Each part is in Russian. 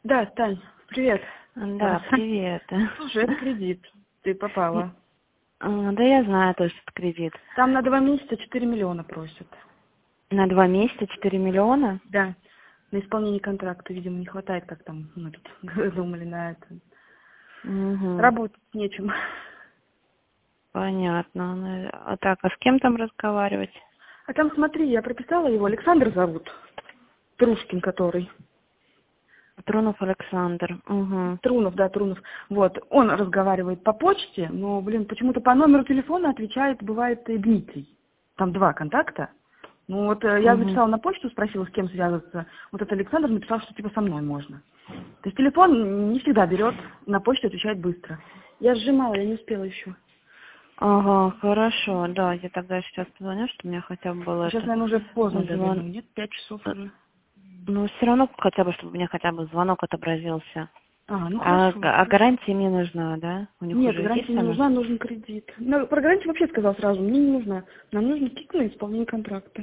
Да, Тань, привет. Да, привет. Слушай, это кредит. Ты попала. Да я знаю, то, что это кредит. Там на 2 месяца 4 миллиона просят. На 2 месяца 4 миллиона? Да. На исполнение контракта, видимо, не хватает, как там мы тут думали на это. Угу. Работать нечем. Понятно. А так, а с кем там разговаривать? А там, смотри, я прописала его, Александр зовут. Трушкин который. Трунов Александр. Угу. Трунов, да, Трунов. Вот, он разговаривает по почте, но, почему-то по номеру телефона отвечает, бывает, и Дмитрий. Там 2 контакта. Ну вот я написала на почту, спросила, с кем связываться. Вот этот Александр написал, что типа со мной можно. То есть телефон не всегда берет, на почту отвечает быстро. Я сжимала, я не успела еще. Ага, хорошо, да, я тогда сейчас позвоню, что у меня хотя бы было Сейчас, это... наверное, уже поздно, звон... наверное, нет, 5 часов уже. Ну, все равно хотя бы, чтобы у меня хотя бы звонок отобразился. Ну А хорошо. гарантия мне нужна, да? У них Нет, уже гарантия есть не она? нужна, нужен кредит. Ну, про гарантию вообще сказал сразу, мне не нужна. Нам нужно кик на исполнение контракта.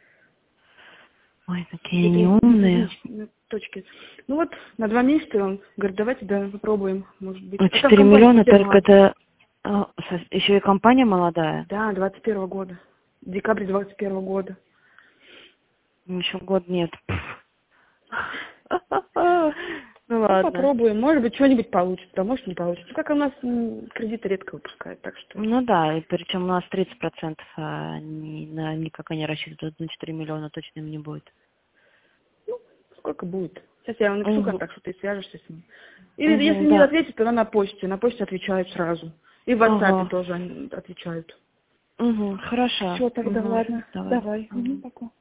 Ой, такие Такие неумные. точки. Ну вот, на 2 месяца он говорит, давайте, да, попробуем, может быть. А там 4 компания миллиона, совсем только молодая. это еще и компания молодая. Да, 21 года. Декабрь 21 года. Еще год нет. Ну Ну, ладно. попробуем. Может быть, что-нибудь получится, а может, не получится. Как у нас кредиты редко выпускают, так что... Ну да, и причем у нас 30%, никак они рассчитывают на 4 миллиона, точно им не будет. Ну, сколько будет? Сейчас я вам напишу Угу. контакт, что ты свяжешься с ним. Или если Угу, не да. ответит, то на почте. На почте отвечают сразу. И в WhatsApp Ага. тоже они отвечают. Угу, хорошо. Все, тогда Угу, ладно. давай. Давай. Мгм. Пока.